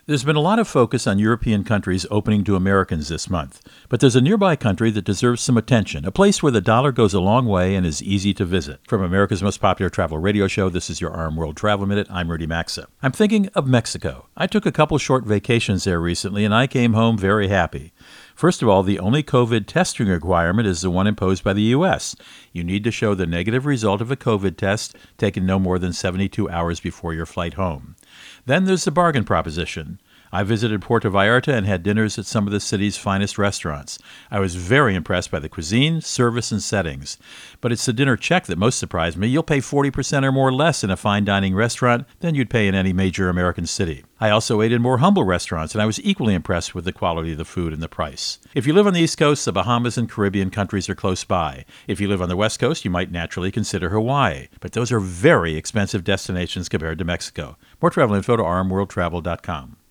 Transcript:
There's been a lot of focus on European countries opening to Americans this month, but there's a nearby country that deserves some attention, a place where the dollar goes a long way and is easy to visit. From America's most popular travel radio show, this is your RM World Travel Minute. I'm Rudy Maxa. I'm thinking of Mexico. I took a couple short vacations there recently, and I came home very happy. First of all, the only COVID testing requirement is the one imposed by the U.S. You need to show the negative result of a COVID test taken no more than 72 hours before your flight home. Then there's the bargain proposition. I visited Puerto Vallarta and had dinners at some of the city's finest restaurants. I was very impressed by the cuisine, service, and settings. But it's the dinner check that most surprised me. You'll pay 40% or more less in a fine dining restaurant than you'd pay in any major American city. I also ate in more humble restaurants, and I was equally impressed with the quality of the food and the price. If you live on the East Coast, the Bahamas and Caribbean countries are close by. If you live on the West Coast, you might naturally consider Hawaii. But those are very expensive destinations compared to Mexico. More travel info to rmworldtravel.com.